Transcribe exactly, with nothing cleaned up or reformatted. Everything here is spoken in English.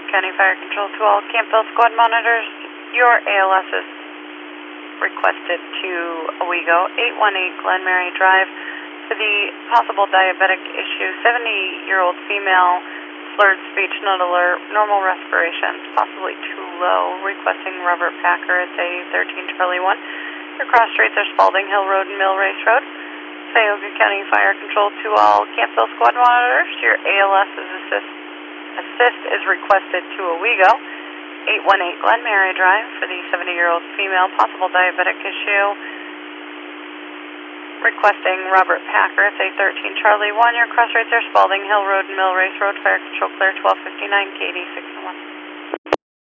County Fire Control to all Campbell Squad monitors. Your A L S is requested to Owego, eight one eight Glen Mary Drive, for the possible diabetic issue. seventy-year-old female, slurred speech, not alert, normal respiration, possibly too low, requesting Robert Packer at A thirteen Charlie one. Your cross streets are Spalding Hill Road and Mill Race Road. Tioga County Fire Control to all Campbell Squad monitors. Your A L S is assist, assist is requested to Owego, eight one eight Glen Mary Drive, for the seventy-year-old female, possible diabetic issue. Requesting Robert Packer, it's A thirteen Charlie one. Your cross rates are Spalding Hill Road and Mill Race Road. Fire Control clear, twelve fifty-nine, K D six one.